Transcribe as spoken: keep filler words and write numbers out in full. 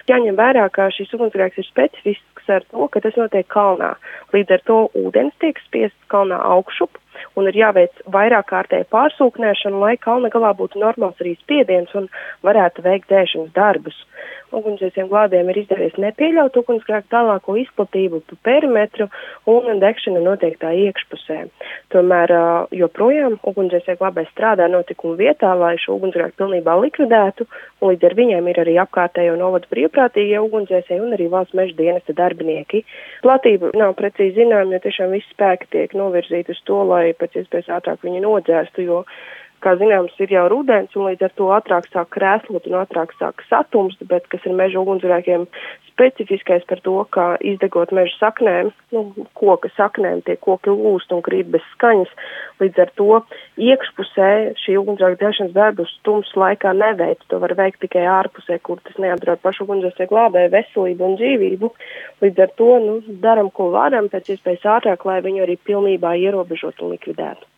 Jāņem vērā, ka šis ugunsgrēks ir specifisks ar to, ka tas notiek kalnā. Līdz ar to ūdens tiek spiests kalnā augšup un ir jāveic vairāk kārtēja pārsūknēšana, lai kalna galā būtu normāls arī spiediens un varētu veikt dzēšanas darbus. Ugunsdzēsiem glābējiem ir izdevies nepieļaut ugunsgrēku tālāko izplatību pa perimetru un degšana notiek tā iekšpusē. Tomēr joprojām ugunsdzēsēji glābēji strādā notikuma vietā, lai šo ugunsgrēku pilnībā likvidētu, un līdz ar viņiem ir arī apkārtējo novadu brīvprātīgie ugunsdzēsēji un arī valsts meža dienesta darbinieki. Platība nav precīzi zinām, jo tiešām visi spēki tiek novirzīti uz to, lai pēc iespējas ātrāk viņi nodzēstu, jo kā zināms, ir jau rudens, un līdz ar to ātrāk sāk krēslot un ātrāk sāk satumst, bet kas ir meža ugunsgrēkiem specifiskais par to, ka izdegot meža saknēm, nu, koka saknēm, tie koki lūst un krīt bez skaņas, līdz ar to iekšpusē šī ugunsgrēka dzēšanas darbus tumsas laikā neveic, to var veikt tikai ārpusē, kur tas neapdraud pašu ugunsdzēsēju glābēju veselību un dzīvību, līdz ar to, nu, daram, ko varam, pēc iespējas ātrāk, lai viņu arī pilnībā ierobežot un likvidētu.